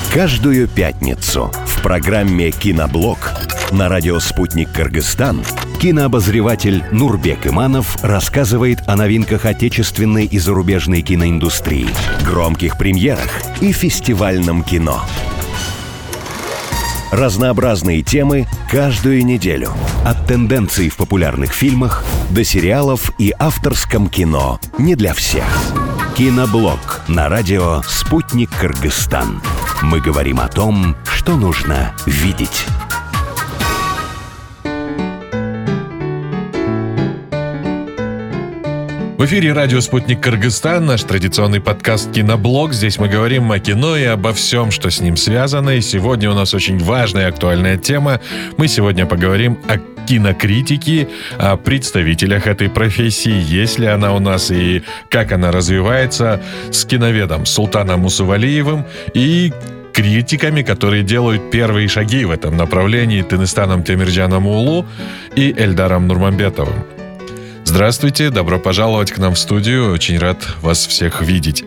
Каждую пятницу в программе «Киноблог» на радио «Спутник Кыргызстан» кинообозреватель Нурбек Иманов рассказывает о новинках отечественной и зарубежной киноиндустрии, громких премьерах и фестивальном кино. Разнообразные темы каждую неделю. От тенденций в популярных фильмах до сериалов и авторском кино не для всех. Киноблог на радио «Спутник Кыргызстан». Мы говорим о том, что нужно видеть. В эфире радио «Спутник Кыргызстан», наш традиционный подкаст «Киноблог». Здесь мы говорим о кино и обо всем, что с ним связано. И сегодня у нас очень важная и актуальная тема. Мы сегодня поговорим о кинокритике, о представителях этой профессии, есть ли она у нас и как она развивается, с киноведом Султаном Мусувалиевым и критиками, которые делают первые шаги в этом направлении, Тыныстаном Темирджаном Уулу и Эльдаром Нурманбетовым. Здравствуйте, добро пожаловать к нам в студию. Очень рад вас всех видеть.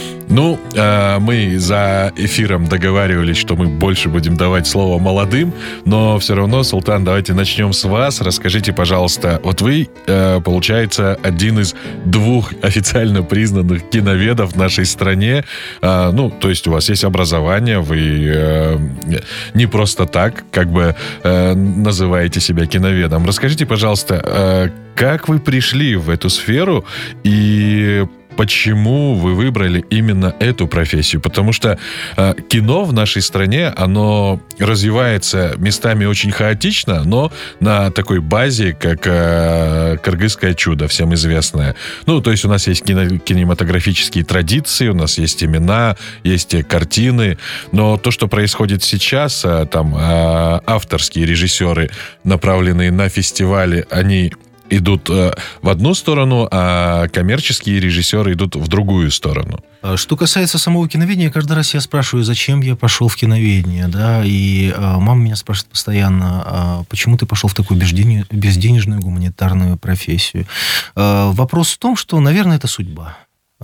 Мы за эфиром договаривались, что мы больше будем давать слово молодым, но все равно, Султан, давайте начнем с вас. Расскажите, пожалуйста, вот вы, получается, один из двух официально признанных киноведов в нашей стране. То есть у вас есть образование, вы не просто так, называете себя киноведом. Расскажите, пожалуйста, как вы пришли в эту сферу и почему вы выбрали именно эту профессию? Потому что кино в нашей стране, оно развивается местами очень хаотично, но на такой базе, как «Кыргызское чудо», всем известное. То есть у нас есть кинематографические традиции, у нас есть имена, есть картины, но то, что происходит сейчас, авторские режиссеры, направленные на фестивали, они идут в одну сторону, а коммерческие режиссеры идут в другую сторону. Что касается самого киноведения, каждый раз я спрашиваю, зачем я пошел в киноведение, да, и мама меня спрашивает постоянно, почему ты пошел в такую безденежную гуманитарную профессию. Вопрос в том, что, наверное, это судьба.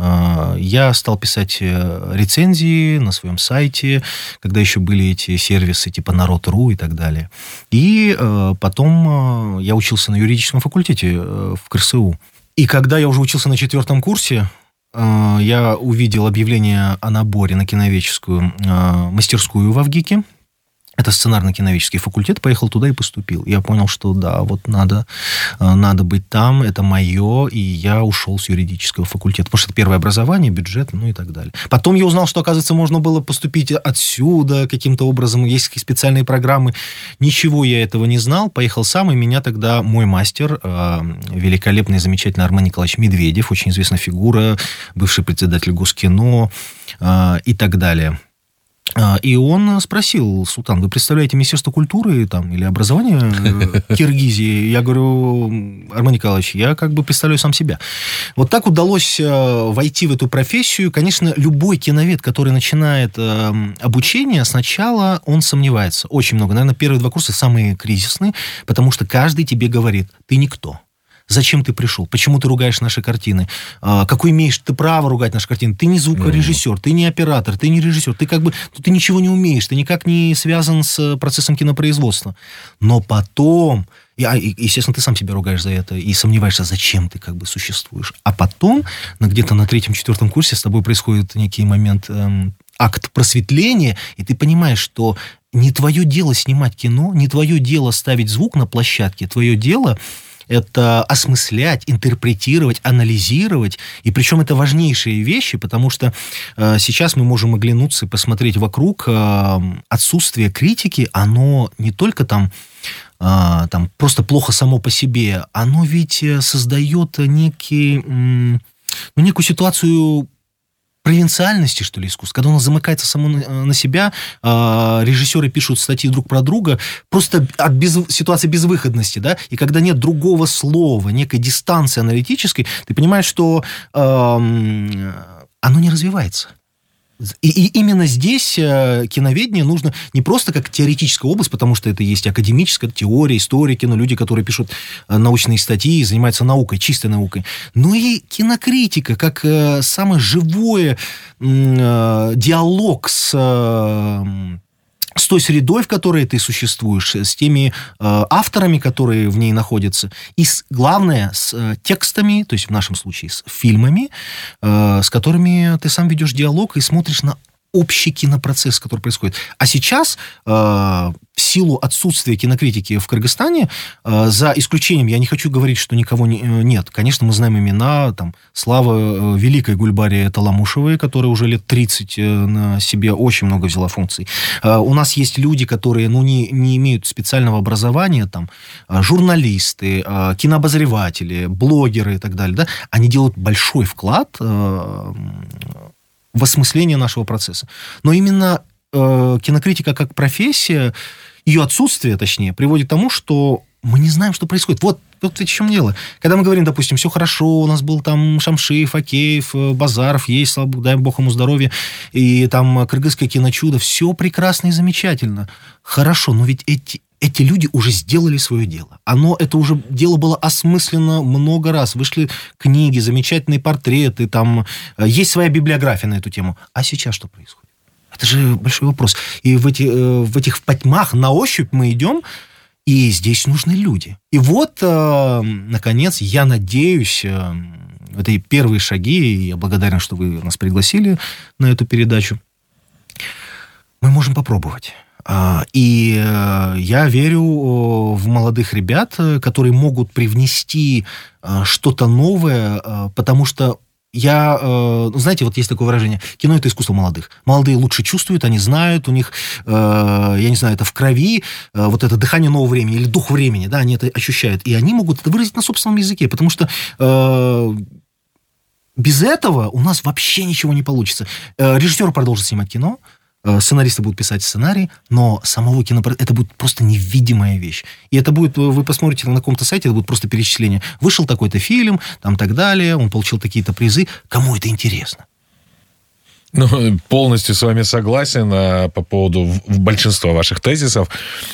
Я стал писать рецензии на своем сайте, когда еще были эти сервисы типа Народ.ру и так далее. И потом я учился на юридическом факультете в КРСУ. И когда я уже учился на 4 курсе, я увидел объявление о наборе на киноведческую мастерскую в Авгике. Это сценарно-киноведческий факультет, поехал туда и поступил. Я понял, что да, вот надо быть там, это мое, и я ушел с юридического факультета, потому что это первое образование, бюджет, и так далее. Потом я узнал, что, оказывается, можно было поступить отсюда каким-то образом, есть специальные программы. Ничего я этого не знал, поехал сам, и меня тогда мой мастер, великолепный, замечательный Армен Николаевич Медведев, очень известная фигура, бывший председатель Госкино и так далее. И он спросил: Султан, вы представляете Министерство культуры или образования Киргизии? Я говорю: Армен Николаевич, я представляю сам себя. Вот так удалось войти в эту профессию. Конечно, любой киновед, который начинает обучение, сначала он сомневается. Очень много. Наверное, первые 2 курса самые кризисные, потому что каждый тебе говорит: ты никто. Зачем ты пришел? Почему ты ругаешь наши картины? Какое имеешь ты право ругать наши картины? Ты не звукорежиссер, ты не оператор, ты не режиссер, ты ничего не умеешь, ты никак не связан с процессом кинопроизводства. Но потом, естественно, ты сам себя ругаешь за это и сомневаешься, зачем ты существуешь. А потом, где-то на 3-4 курсе с тобой происходит некий момент, акт просветления, и ты понимаешь, что не твое дело снимать кино, не твое дело ставить звук на площадке, твое дело это осмыслять, интерпретировать, анализировать. И причем это важнейшие вещи, потому что сейчас мы можем оглянуться и посмотреть вокруг. Отсутствие критики, оно не только просто плохо само по себе, оно ведь создает некую ситуацию провинциальности, что ли, искусства, когда оно замыкается само на себя, режиссеры пишут статьи друг про друга, просто от ситуации безвыходности, да, и когда нет другого слова, некой дистанции аналитической, ты понимаешь, что оно не развивается. И именно здесь киноведение нужно не просто как теоретическая область, потому что это есть академическая теория, историки, люди, которые пишут научные статьи, занимаются наукой, чистой наукой, но и кинокритика, как самый живой диалог с той средой, в которой ты существуешь, с теми авторами, которые в ней находятся, и главное, с текстами, то есть в нашем случае с фильмами, с которыми ты сам ведешь диалог и смотришь на общий кинопроцесс, который происходит. А сейчас, в силу отсутствия кинокритики в Кыргызстане, за исключением, я не хочу говорить, что никого нет. Конечно, мы знаем имена, слава великой Гульбаре Таламушевой, которая уже лет 30 на себе очень много взяла функций. У нас есть люди, которые, не имеют специального образования, журналисты, кинообозреватели, блогеры и так далее, да, они делают большой вклад в осмысление нашего процесса. Но именно кинокритика как профессия, ее отсутствие, точнее, приводит к тому, что мы не знаем, что происходит. Вот в чем дело. Когда мы говорим, допустим, все хорошо, у нас был там Шамшиев, Акеев, Базаров, есть, слава богу, дай бог ему здоровья, и там кыргызское киночудо, все прекрасно и замечательно. Хорошо, но ведь эти люди уже сделали свое дело. Это уже дело было осмысленно много раз. Вышли книги, замечательные портреты, есть своя библиография на эту тему. А сейчас что происходит? Это же большой вопрос. И в этих потьмах на ощупь мы идем, и здесь нужны люди. И вот, наконец, я надеюсь, это и первые шаги, и я благодарен, что вы нас пригласили на эту передачу. Мы можем попробовать. И я верю в молодых ребят, которые могут привнести что-то новое, потому что знаете, вот есть такое выражение, кино – это искусство молодых. Молодые лучше чувствуют, они знают, у них, я не знаю, это в крови, вот это дыхание нового времени или дух времени, да, они это ощущают, и они могут это выразить на собственном языке, потому что без этого у нас вообще ничего не получится. Режиссер продолжит снимать кино, сценаристы будут писать сценарий, но самого это будет просто невидимая вещь. И это будет, вы посмотрите на каком-то сайте, это будет просто перечисление. Вышел такой-то фильм, так далее, он получил такие-то призы. Кому это интересно? Полностью с вами согласен по поводу большинства ваших тезисов.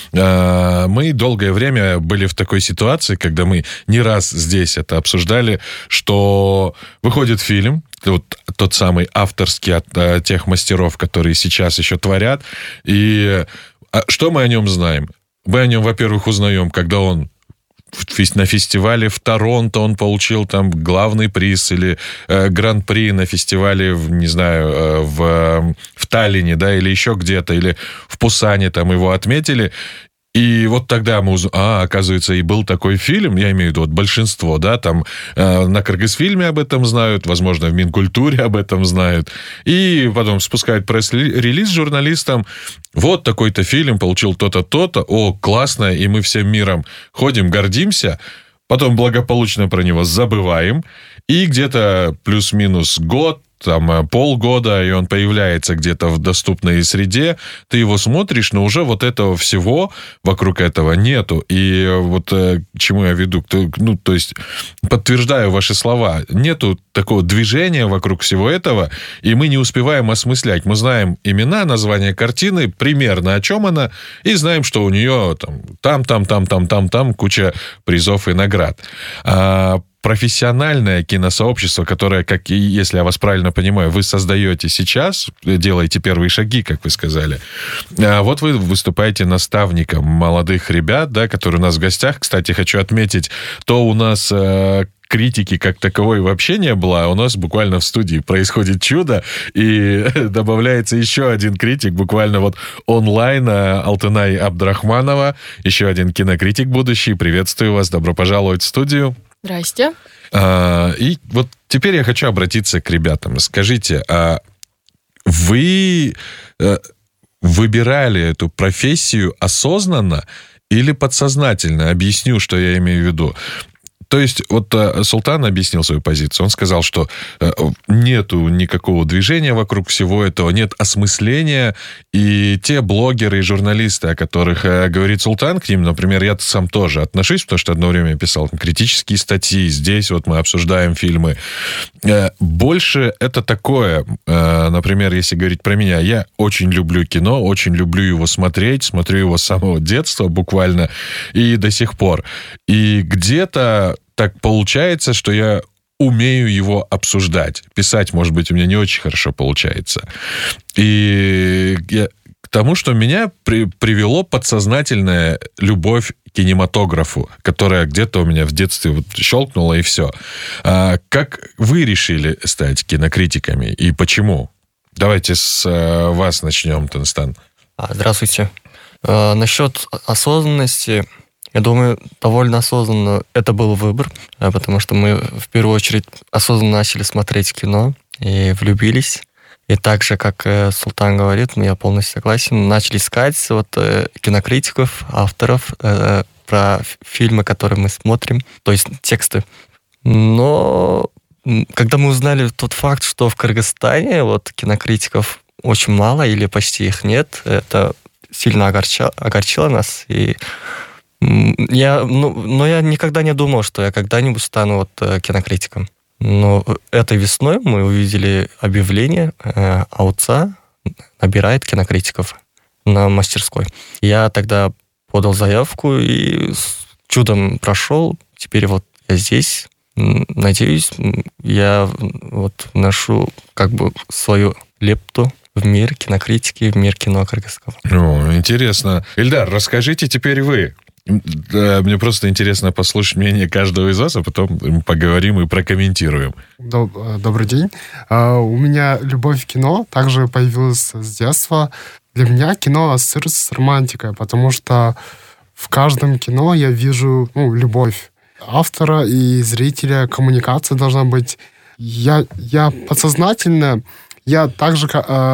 Мы долгое время были в такой ситуации, когда мы не раз здесь это обсуждали, что выходит фильм, тот самый авторский от тех мастеров, которые сейчас еще творят, и что мы о нем знаем? Мы о нем, во-первых, узнаем, когда он на фестивале в Торонто он получил главный приз или гран-при на фестивале, не знаю, в Таллине, да, или еще где-то, или в Пусане его отметили. И вот тогда мы узнаем, оказывается, и был такой фильм, я имею в виду большинство, да, на Кыргызфильме об этом знают, возможно, в Минкультуре об этом знают, и потом спускают пресс-релиз журналистам, вот такой-то фильм получил то-то, то-то, классно, и мы всем миром ходим, гордимся, потом благополучно про него забываем, и где-то плюс-минус год, полгода, и он появляется где-то в доступной среде, ты его смотришь, но уже вот этого всего вокруг этого нету. И вот к чему я веду, то есть подтверждаю ваши слова, нету такого движения вокруг всего этого, и мы не успеваем осмыслять. Мы знаем имена, название картины, примерно о чем она, и знаем, что у нее там куча призов и наград. Профессиональное киносообщество, которое, если я вас правильно понимаю, вы создаете сейчас, делаете первые шаги, как вы сказали. Вот вы выступаете наставником молодых ребят, да, которые у нас в гостях. Кстати, хочу отметить, то у нас критики как таковой вообще не было, а у нас буквально в студии происходит чудо, и добавляется еще один критик, буквально онлайн, Алтынай Абдрахманова, еще один кинокритик будущий. Приветствую вас, добро пожаловать в студию. Здрасте. И вот теперь я хочу обратиться к ребятам. Скажите, вы выбирали эту профессию осознанно или подсознательно? Объясню, что я имею в виду. То есть вот Султан объяснил свою позицию. Он сказал, что нету никакого движения вокруг всего этого, нет осмысления. И те блогеры и журналисты, о которых говорит Султан, к ним, например, я сам тоже отношусь, потому что одно время я писал критические статьи, здесь вот мы обсуждаем фильмы. Больше это такое, например, если говорить про меня, я очень люблю кино, очень люблю его смотреть, смотрю его с самого детства буквально и до сих пор. И где-то так получается, что я умею его обсуждать. Писать, может быть, у меня не очень хорошо получается. И к тому, что меня привело подсознательная любовь к кинематографу, которая где-то у меня в детстве вот щелкнула, и все. Как вы решили стать кинокритиками и почему? Давайте с вас начнем, Тынстан. Здравствуйте. Насчет осознанности, я думаю, довольно осознанно это был выбор, потому что мы в первую очередь осознанно начали смотреть кино и влюбились. И так же, как Султан говорит, я полностью согласен, начали искать кинокритиков, авторов про фильмы, которые мы смотрим, то есть тексты. Но когда мы узнали тот факт, что в Кыргызстане кинокритиков очень мало или почти их нет, это сильно огорчило нас. И я никогда не думал, что я когда-нибудь стану кинокритиком. Но этой весной мы увидели объявление, АУЦА набирает кинокритиков на мастерской. Я тогда подал заявку и чудом прошел. Теперь я здесь. Надеюсь, я вношу свою лепту в мир кинокритики, в мир кино кыргызского. Интересно. Ильдар, расскажите теперь вы. Мне просто интересно послушать мнение каждого из вас, а потом поговорим и прокомментируем. Добрый день. У меня любовь к кино также появилась с детства. Для меня кино ассоциируется с романтикой, потому что в каждом кино я вижу любовь автора и зрителя. Коммуникация должна быть. Я подсознательно, я так же,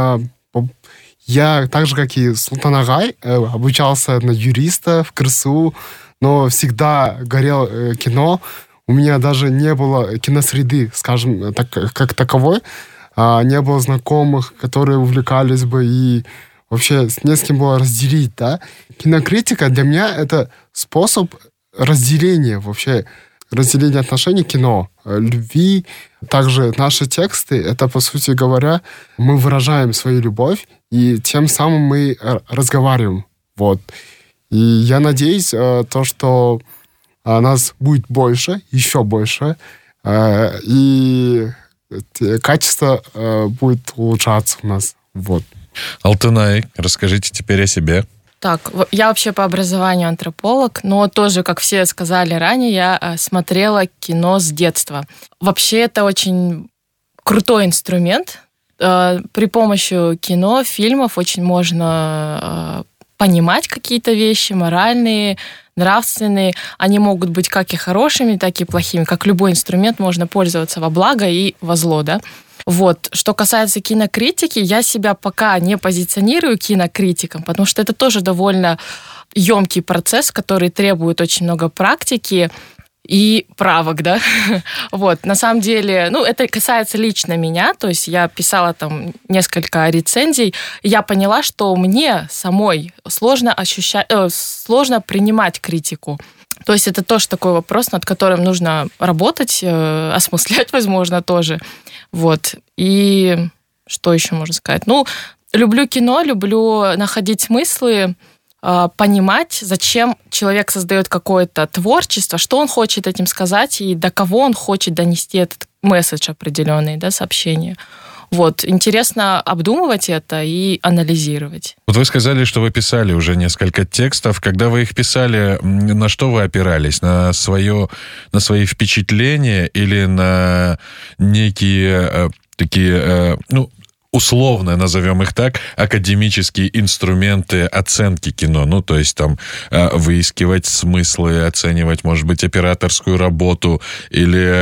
как и Султан Агай, обучался на юриста в КРСУ, но всегда горел кино. У меня даже не было киносреды, скажем, как таковой. Не было знакомых, которые увлекались бы, и вообще не с кем было разделить, да. Кинокритика для меня это способ разделения вообще, разделения отношений к кино, любви. Также наши тексты, это, по сути говоря, мы выражаем свою любовь, и тем самым мы разговариваем. И я надеюсь, что нас будет больше, еще больше, и качество будет улучшаться у нас. Алтынай, расскажите теперь о себе. Так, я вообще по образованию антрополог, но тоже, как все сказали ранее, я смотрела кино с детства. Вообще это очень крутой инструмент. При помощи кино, фильмов очень можно понимать какие-то вещи моральные, нравственные. Они могут быть как и хорошими, так и плохими. Как любой инструмент можно пользоваться во благо и во зло, да? Что касается кинокритики, я себя пока не позиционирую кинокритиком, потому что это тоже довольно емкий процесс, который требует очень много практики и правок, да. На самом деле, это касается лично меня, то есть я писала там несколько рецензий, и я поняла, что мне самой сложно принимать критику. То есть это тоже такой вопрос, над которым нужно работать, осмыслять, возможно, тоже. И что еще можно сказать? Люблю кино, люблю находить смыслы, понимать, зачем человек создает какое-то творчество, что он хочет этим сказать и до кого он хочет донести этот месседж определенный, да, сообщение. Интересно обдумывать это и анализировать. Вы сказали, что вы писали уже несколько текстов. Когда вы их писали, на что вы опирались? На свои впечатления или на некие такие, условно назовем их так, академические инструменты оценки кино? То есть там выискивать смыслы, оценивать, может быть, операторскую работу или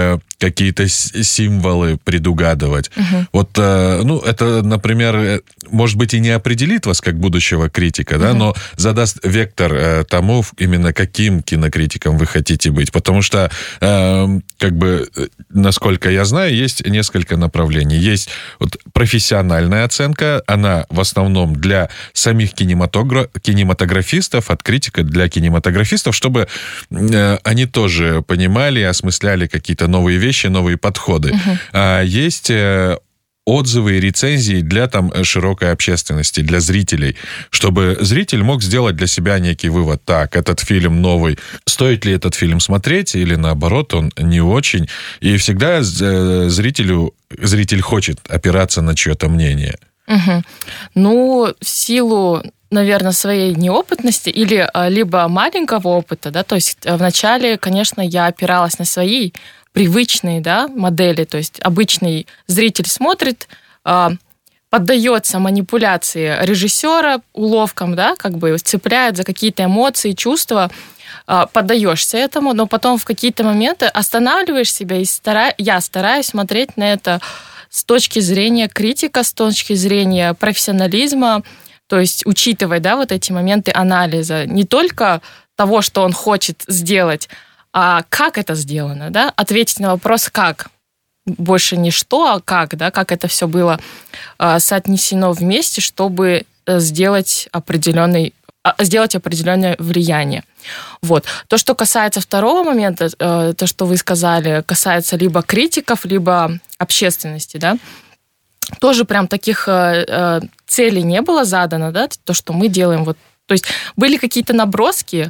какие-то символы предугадывать. Вот, ну, это, например, может быть, и не определит вас как будущего критика, да, но задаст вектор тому, именно каким кинокритиком вы хотите быть. Потому что, как бы, насколько я знаю, есть несколько направлений. Есть вот профессиональная оценка, она в основном для самих кинематографистов, от критика для кинематографистов, чтобы они тоже понимали, осмысляли какие-то новые вещи, новые подходы. А есть отзывы и рецензии для там широкой общественности, для зрителей, чтобы зритель мог сделать для себя некий вывод. Так, этот фильм новый, стоит ли этот фильм смотреть, или наоборот, он не очень. И всегда зритель хочет опираться на чье-то мнение. Ну, в силу, наверное, своей неопытности или либо маленького опыта, да, то есть вначале, конечно, я опиралась на свои привычные, да, модели, то есть обычный зритель смотрит, поддается манипуляции режиссера, уловкам, да, как бы цепляет за какие-то эмоции, чувства, поддаешься этому, но потом в какие-то моменты останавливаешь себя и я стараюсь смотреть на это с точки зрения критика, с точки зрения профессионализма, то есть учитывая, да, вот эти моменты анализа, не только того, что он хочет сделать, а как это сделано, да, ответить на вопрос «как?». Больше не что, а как, да, как это все было соотнесено вместе, чтобы сделать определенное влияние. Вот. То, что касается второго момента, то, что вы сказали, касается либо критиков, либо общественности, да, тоже прям таких целей не было задано, да, то, что мы делаем. Вот. То есть были какие-то наброски,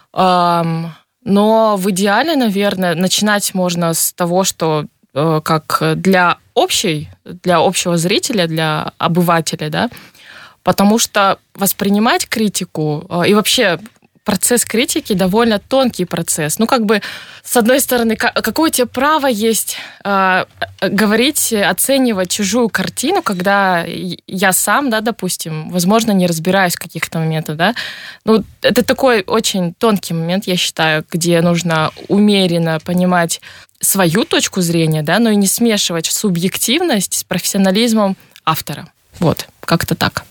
но в идеале, наверное, начинать можно с того, что как для общего зрителя, для обывателя, да, потому что воспринимать критику и вообще процесс критики довольно тонкий процесс. Ну, как бы, с одной стороны, какое у тебя право есть говорить, оценивать чужую картину, когда я сам, да, допустим, возможно, не разбираюсь в каких-то моментах, да. Ну, это такой очень тонкий момент, я считаю, где нужно умеренно понимать свою точку зрения, да, но и не смешивать субъективность с профессионализмом автора. Вот, как-то так.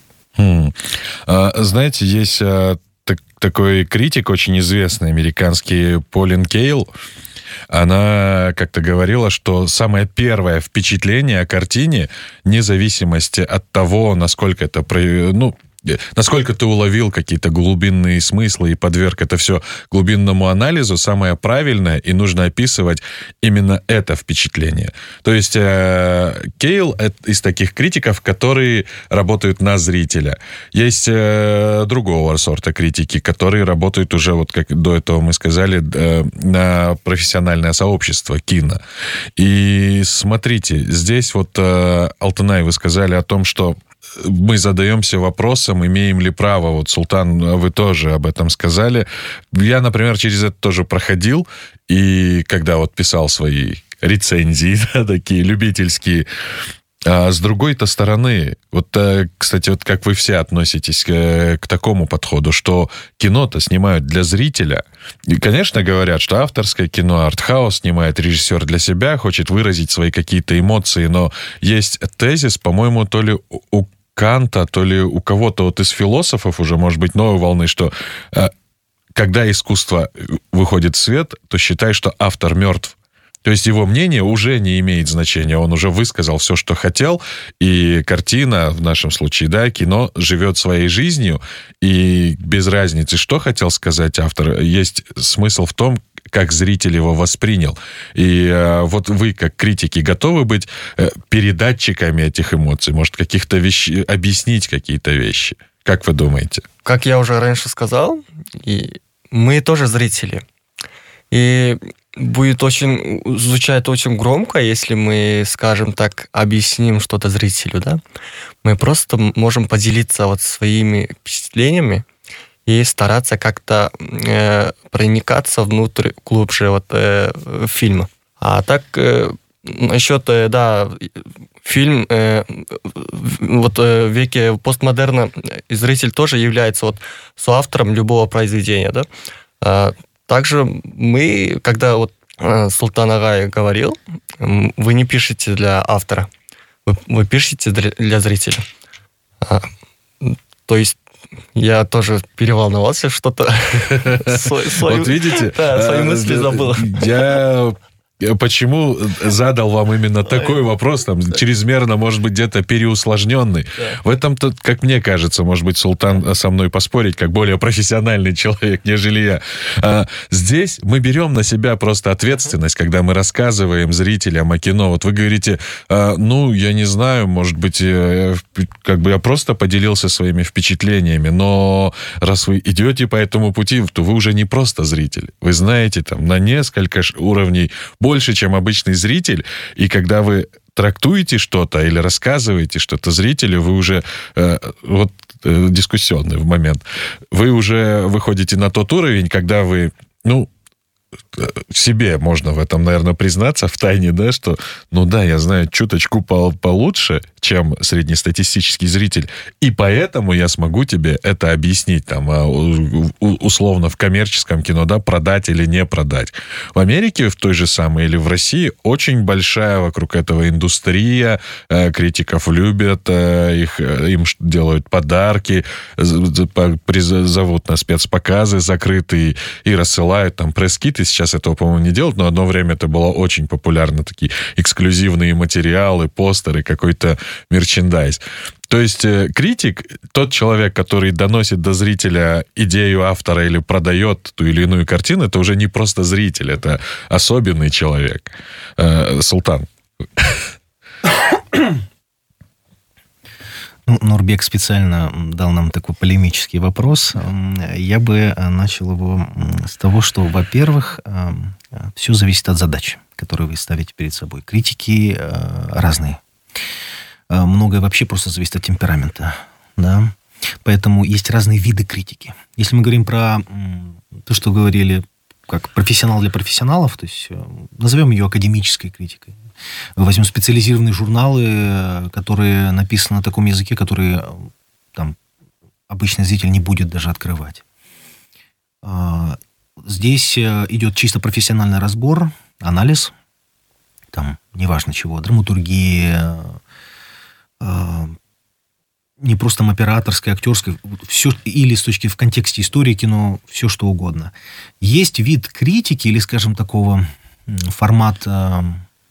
Знаете, есть такой критик, очень известный, американский, Полин Кейл. Она как-то говорила, что самое первое впечатление о картине, вне зависимости от того, насколько это, ну, насколько ты уловил какие-то глубинные смыслы и подверг это все глубинному анализу, самое правильное, и нужно описывать именно это впечатление. То есть Кейл из таких критиков, которые работают на зрителя. Есть другого сорта критики, которые работают уже, вот как до этого мы сказали, на профессиональное сообщество кино. И смотрите, здесь вот, Алтынай, вы сказали о том, что мы задаемся вопросом, имеем ли право. Вот, Султан, вы тоже об этом сказали. Я, например, через это тоже проходил. И когда вот писал свои рецензии, да, такие любительские, а с другой-то стороны, вот, кстати, вот как вы все относитесь к такому подходу, что кино-то снимают для зрителя. И, конечно, говорят, что авторское кино, артхаус снимает режиссер для себя, хочет выразить свои какие-то эмоции, но есть тезис, по-моему, то ли у Канта, то ли у кого-то вот из философов уже, может быть, новой волны, что когда искусство выходит в свет, то считай, что автор мертв. То есть его мнение уже не имеет значения, он уже высказал все, что хотел, и картина, в нашем случае, да, кино, живет своей жизнью, и без разницы, что хотел сказать автор, есть смысл в том, как зритель его воспринял. И вот вы, как критики, готовы быть передатчиками этих эмоций, может, каких-то вещей, объяснить какие-то вещи? Как вы думаете? Как я уже раньше сказал, мы тоже зрители. И будет звучать очень громко, если мы, скажем так, объясним что-то зрителю, да? Мы просто можем поделиться вот своими впечатлениями и стараться как-то проникаться внутрь глубже вот фильма. А так, насчет, да, фильм вот в веке постмодерна зритель тоже является вот соавтором любого произведения, да? Также мы, когда вот Султан Агай говорил, вы не пишете для автора, вы пишете для зрителя. То есть я тоже переволновался, что-то Вот видите, свои мысли забыл. Я почему задал вам именно такой вопрос, там, чрезмерно, может быть, где-то переусложненный. В этом-то, как мне кажется, может быть, Султан со мной поспорить, как более профессиональный человек, нежели я. Здесь мы берем на себя просто ответственность, когда мы рассказываем зрителям о кино. Вот вы говорите, я не знаю, может быть, как бы я просто поделился своими впечатлениями, но раз вы идете по этому пути, то вы уже не просто зритель. Вы знаете там на несколько уровней больше, чем обычный зритель, и когда вы трактуете что-то или рассказываете что-то зрителю, вы уже дискуссионный в момент, вы уже выходите на тот уровень, когда вы, себе можно в этом, наверное, признаться в тайне, да, что, я знаю чуточку получше, чем среднестатистический зритель, и поэтому я смогу тебе это объяснить, там, условно, в коммерческом кино, да, продать или не продать. В Америке, в той же самой, или в России, очень большая вокруг этого индустрия, критиков любят, им делают подарки, зовут на спецпоказы закрытые и рассылают там пресс-киты. Сейчас этого, по-моему, не делают, но одно время это было очень популярно. Такие эксклюзивные материалы, постеры, какой-то мерчендайз. То есть критик, тот человек, который доносит до зрителя идею автора или продает ту или иную картину, это уже не просто зритель, это особенный человек. Султан. Нурбек специально дал нам такой полемический вопрос. Я бы начал его с того, что, во-первых, все зависит от задач, которые вы ставите перед собой. Критики разные. Многое вообще просто зависит от темперамента. Да? Поэтому есть разные виды критики. Если мы говорим про то, что говорили, как профессионал для профессионалов, то есть назовем ее академической критикой. Возьмем специализированные журналы, которые написаны на таком языке, который там обычный зритель не будет даже открывать. Здесь идет чисто профессиональный разбор, анализ, там неважно чего, драматургия, не просто там операторская, актерская, все, или в контексте истории кино, все что угодно. Есть вид критики, или, скажем, такого формата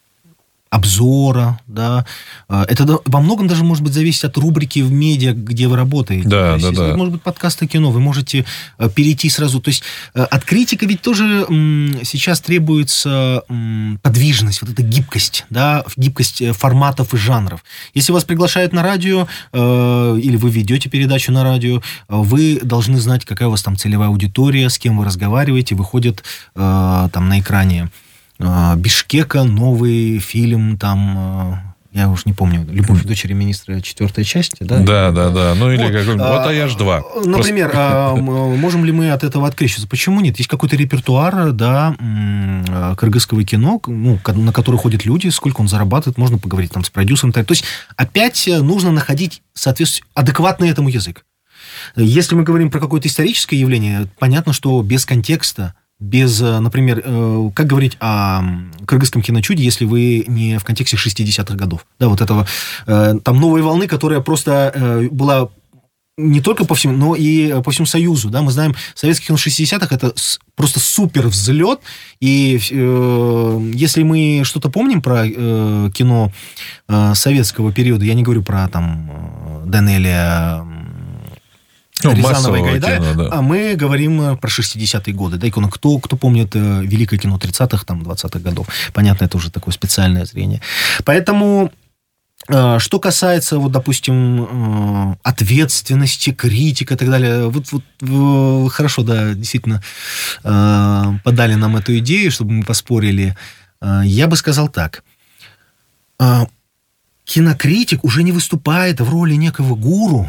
обзора, да. Это во многом даже, может быть, зависит от рубрики в медиа, где вы работаете. Да, есть, да. Может быть, подкасты кино, вы можете перейти сразу. То есть от критика ведь тоже сейчас требуется подвижность, вот эта гибкость, да, гибкость форматов и жанров. Если вас приглашают на радио, или вы ведете передачу на радио, вы должны знать, какая у вас там целевая аудитория, с кем вы разговариваете, выходит там на экране Бишкека, новый фильм, там, я уж не помню, «Любовь дочери министра», 4-я часть, да? Да. Ну, или какой-нибудь, вот «Аяж 2». Например, можем ли мы от этого открещиваться? Почему нет? Есть какой-то репертуар, да, кыргызского кино, на который ходят люди, сколько он зарабатывает, можно поговорить там с продюсером. То есть, опять нужно находить, соответственно, адекватный этому язык. Если мы говорим про какое-то историческое явление, понятно, что без контекста, без, например, как говорить о кыргызском киночуде, если вы не в контексте 60-х годов. Да, вот этого, там, новой волны, которая просто была не только по всему, но и по всему Союзу. Да? Мы знаем, советский кино 60-х – это просто супер взлет. И если мы что-то помним про кино советского периода, я не говорю про там Данелия, Рязанова и Гайдая, кино, да. А мы говорим про 60-е годы. Да, икона. Кто помнит великое кино 30-х, там, 20-х годов? Понятно, это уже такое специальное зрение. Поэтому, что касается, вот, допустим, ответственности, критики и так далее, вот хорошо, да, действительно, подали нам эту идею, чтобы мы поспорили. Я бы сказал так. Кинокритик уже не выступает в роли некого гуру,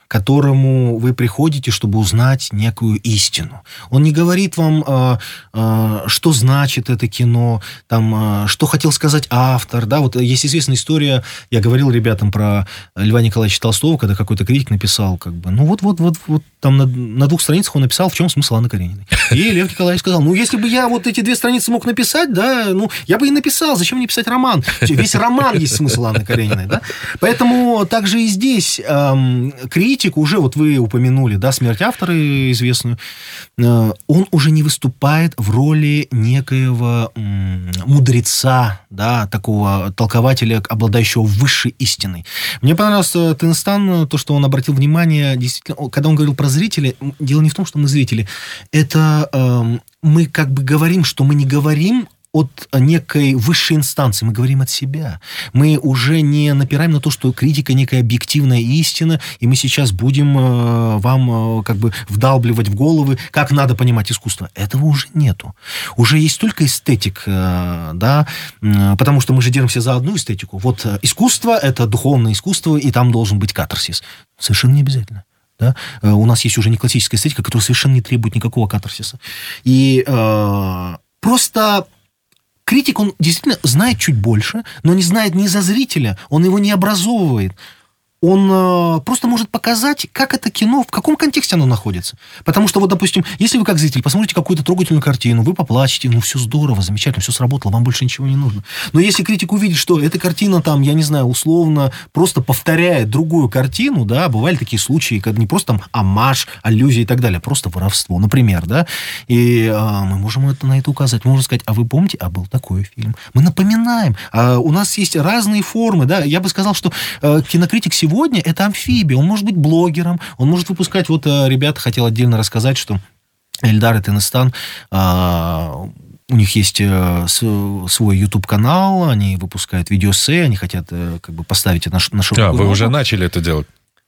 которому вы приходите, чтобы узнать некую истину. Он не говорит вам, что значит это кино, там, что хотел сказать автор. Да? Вот есть известная история, я говорил ребятам про Льва Николаевича Толстого, когда какой-то критик написал, как бы, ну вот там на 2 страницах он написал, в чем смысл Анны Карениной. И Лев Николаевич сказал, ну, если бы я вот эти 2 страницы мог написать, да, ну, я бы и написал, зачем мне писать роман? Весь роман есть смысл Анны Карениной, да? Поэтому также и здесь критик, уже вот вы упомянули, да, смерть автора известную, он уже не выступает в роли некоего мудреца, да, такого толкователя, обладающего высшей истиной. Мне понравился Тыныстан, то, что он обратил внимание, действительно, когда он говорил про зрителей, дело не в том, что мы зрители, это мы как бы говорим, что мы не говорим от некой высшей инстанции, мы говорим от себя. Мы уже не напираем на то, что критика некая объективная истина, и мы сейчас будем вам как бы вдалбливать в головы, как надо понимать искусство. Этого уже нету. Уже есть только эстетик, да, потому что мы же держимся за одну эстетику. Вот искусство – это духовное искусство, и там должен быть катарсис. Совершенно не обязательно. Да? У нас есть уже не классическая эстетика, которая совершенно не требует никакого катарсиса. И просто критик, он действительно знает чуть больше, но не знает ни за зрителя, он его не образовывает. Он просто может показать, как это кино, в каком контексте оно находится. Потому что, вот, допустим, если вы как зритель посмотрите какую-то трогательную картину, вы поплачете, ну, все здорово, замечательно, все сработало, вам больше ничего не нужно. Но если критик увидит, что эта картина, там, я не знаю, условно, просто повторяет другую картину, да, бывали такие случаи, когда не просто там оммаж, аллюзия и так далее, а просто воровство, например, да, и мы можем на это указать, мы можем сказать, а вы помните, был такой фильм. Мы напоминаем, у нас есть разные формы, да, я бы сказал, что кинокритик сегодня это амфибия, он может быть блогером, он может выпускать, вот ребята хотел отдельно рассказать, что Эльдар и Тыныстан, у них есть свой YouTube-канал, они выпускают видеоэссе, они хотят как бы поставить это на широкую вы уже начали это делать?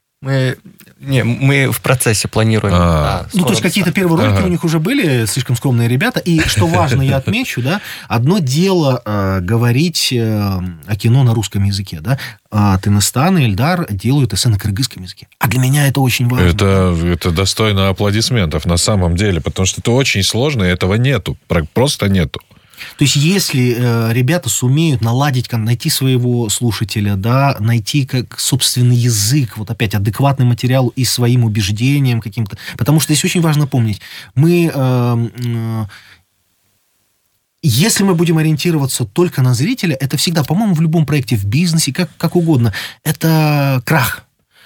Мы в процессе планируем. Ну, то есть какие-то первые ролики у них уже были, слишком скромные ребята. И что важно, я отмечу, да, одно дело говорить о кино на русском языке, да, Тыныстан и Эльдар делают эссе на кыргызском языке. А для меня это очень важно. Это достойно аплодисментов на самом деле, потому что это очень сложно, и этого нету, просто нету. То есть, если ребята сумеют наладить, найти своего слушателя, да, найти как собственный язык, вот опять адекватный материал и своим убеждениям каким-то. Потому что здесь очень важно помнить, если мы будем ориентироваться только на зрителя, это всегда, по-моему, в любом проекте, в бизнесе, как угодно, это крах.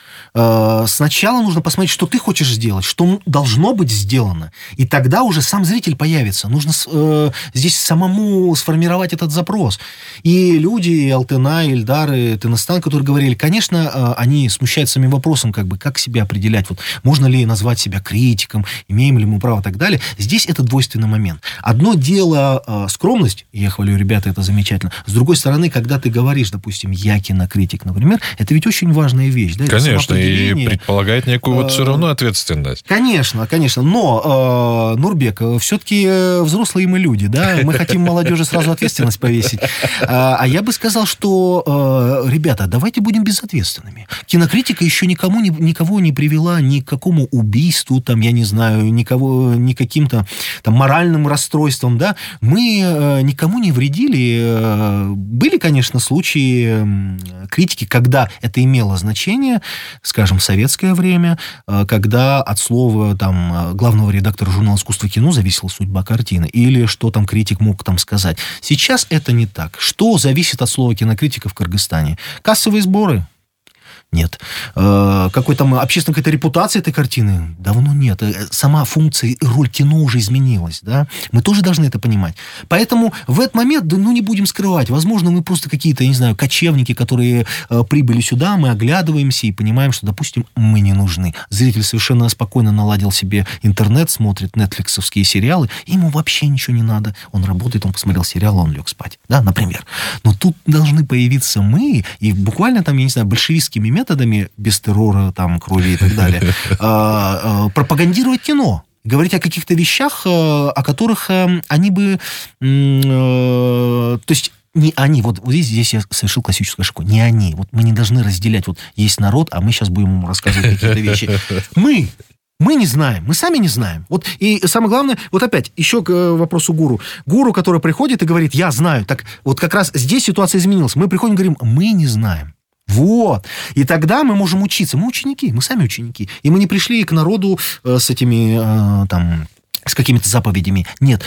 Сначала нужно посмотреть, что ты хочешь сделать, что должно быть сделано, и тогда уже сам зритель появится. Нужно здесь самому сформировать этот запрос. И люди, и Алтынай, и Эльдар, и Тыныстан, которые говорили, конечно, они смущаются самим вопросом, как себя определять, вот, можно ли назвать себя критиком, имеем ли мы право и так далее. Здесь это двойственный момент. Одно дело скромность, я хвалю, ребята, это замечательно. С другой стороны, когда ты говоришь, допустим, я кинокритик, например, это ведь очень важная вещь. Да? Конечно, и предполагает некую вот все равно ответственность. Конечно. Но, Нурбек, все-таки взрослые мы люди, да? Мы хотим молодежи сразу ответственность повесить. А я бы сказал, что, ребята, давайте будем безответственными. Кинокритика еще никого не привела ни к какому убийству, там, я не знаю, ни к каким-то там моральным расстройствам, да? Мы никому не вредили. Были, конечно, случаи критики, когда это имело значение, скажем, в советское время, когда от слова там главного редактора журнала «Искусство кино» зависела судьба картины, или что там критик мог там сказать. Сейчас это не так. Что зависит от слова кинокритика в Кыргызстане? Кассовые сборы? Нет. Какой там общественная какая-то репутация этой картины? Давно нет. Сама функция и роль кино уже изменилась, да? Мы тоже должны это понимать. Поэтому в этот момент, не будем скрывать, возможно, мы просто какие-то, я не знаю, кочевники, которые прибыли сюда, мы оглядываемся и понимаем, что, допустим, мы не нужны. Зритель совершенно спокойно наладил себе интернет, смотрит нетфликсовские сериалы, ему вообще ничего не надо. Он работает, он посмотрел сериал, он лег спать, да, например. Но тут должны появиться мы, и буквально там, я не знаю, большевистскими методами, без террора, там, крови и так далее, пропагандировать кино. Говорить о каких-то вещах, о которых они бы... То есть не они, вот здесь я совершил классическую ошибку, не они. Вот мы не должны разделять, вот есть народ, а мы сейчас будем ему рассказывать какие-то вещи. Мы не знаем, мы сами не знаем. Вот, и самое главное, вот опять, еще к вопросу гуру. Гуру, который приходит и говорит, я знаю. Так вот как раз здесь ситуация изменилась. Мы приходим и говорим, мы не знаем. Вот. И тогда мы можем учиться. Мы ученики, мы сами ученики. И мы не пришли к народу с этими, там, с какими-то заповедями. Нет,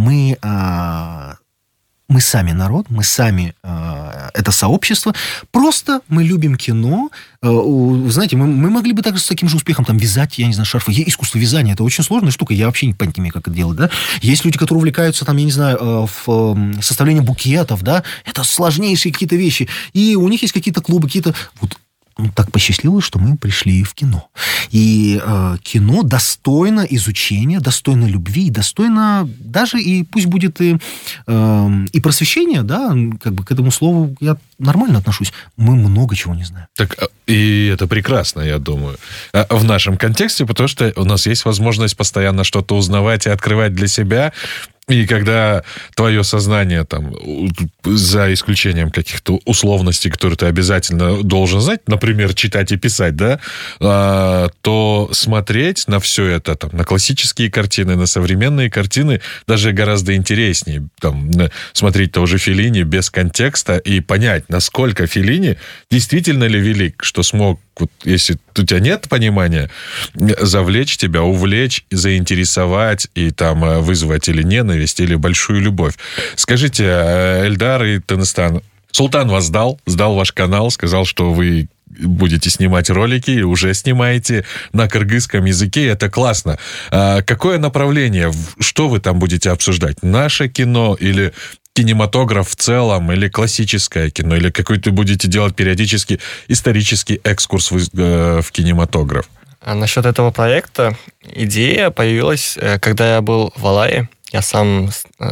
мы сами народ, мы сами это сообщество. Просто мы любим кино. Знаете, мы могли бы также с таким же успехом там вязать, я не знаю, шарфы. Искусство вязания – это очень сложная штука. Я вообще не понимаю, как это делать, да. Есть люди, которые увлекаются, там, я не знаю, составлением букетов, да. Это сложнейшие какие-то вещи. И у них есть какие-то клубы, какие-то... Вот, так посчастливилось, что мы пришли в кино. И кино достойно изучения, достойно любви, достойно даже, и пусть будет и просвещение, да, как бы к этому слову я нормально отношусь. Мы много чего не знаем. Так, и это прекрасно, я думаю, в нашем контексте, потому что у нас есть возможность постоянно что-то узнавать и открывать для себя. И когда твое сознание, там, за исключением каких-то условностей, которые ты обязательно должен знать, например, читать и писать, да, то смотреть на все это, там, на классические картины, на современные картины даже гораздо интереснее. Там, смотреть того же Феллини без контекста и понять, насколько Феллини действительно ли велик, что смог, вот, если у тебя нет понимания, завлечь тебя, увлечь, заинтересовать и там вызвать или ненависть, или большую любовь. Скажите, Эльдар и Тыныстан, Султан вас сдал ваш канал, сказал, что вы будете снимать ролики, и уже снимаете на кыргызском языке, это классно. Какое направление, что вы там будете обсуждать? Наше кино или кинематограф в целом, или классическое кино, или какой-то будете делать периодически исторический экскурс в кинематограф? А насчет этого проекта идея появилась, когда я был в Алае. Я сам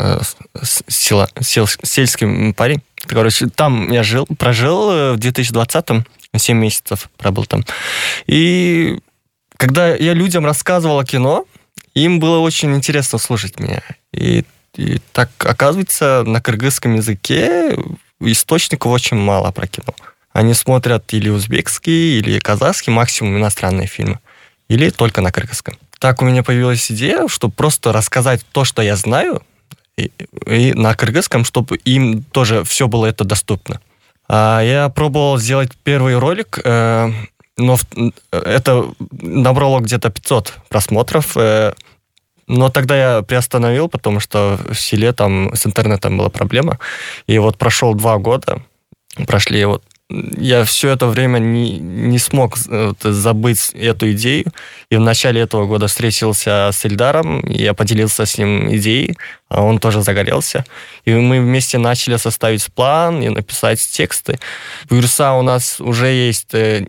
сельский парень. Короче, там я прожил в 2020-м, 7 месяцев пробыл там. И когда я людям рассказывал о кино, им было очень интересно слушать меня. И так, оказывается, на кыргызском языке источников очень мало про кино. Они смотрят или узбекские, или казахские, максимум иностранные фильмы, или только на кыргызском. Так у меня появилась идея, чтобы просто рассказать то, что я знаю, и на кыргызском, чтобы им тоже все было это доступно. Я пробовал сделать первый ролик, но это набрало где-то 500 просмотров, но тогда я приостановил, потому что в селе там с интернетом была проблема. И вот прошел 2 года, прошли вот. Я все это время не смог забыть эту идею. И в начале этого года встретился с Эльдаром, я поделился с ним идеей, а он тоже загорелся. И мы вместе начали составить план и написать тексты. В Юрса у нас уже есть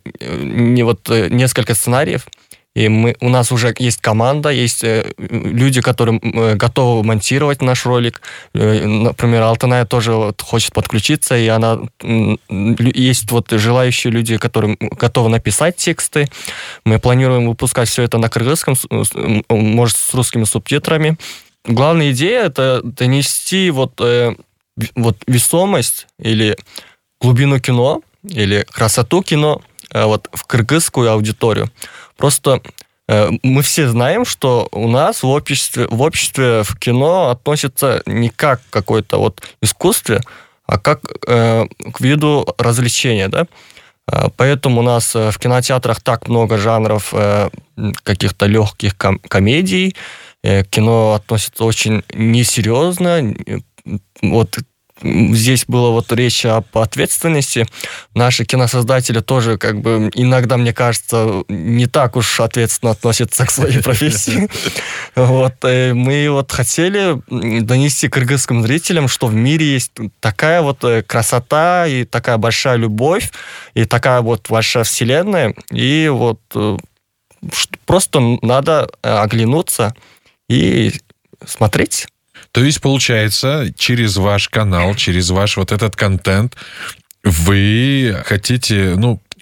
несколько сценариев. И у нас уже есть команда, есть люди, которые готовы монтировать наш ролик. Например, Алтыная тоже хочет подключиться, и есть желающие люди, которые готовы написать тексты. Мы планируем выпускать все это на кыргызском, может, с русскими субтитрами. Главная идея – это донести весомость или глубину кино, или красоту кино в кыргызскую аудиторию. Просто мы все знаем, что у нас в обществе в кино относится не как к какой-то искусстве, а как к виду развлечения, да? Поэтому у нас в кинотеатрах так много жанров каких-то легких комедий. Кино относится очень несерьезно. Здесь была речь об ответственности. Наши киносоздатели тоже, иногда, мне кажется, не так уж ответственно относятся к своей профессии. Мы хотели донести кыргызским зрителям, что в мире есть такая красота и такая большая любовь, и такая большая вселенная. И просто надо оглянуться и смотреть. То есть, получается, через ваш канал, через ваш этот контент вы хотите,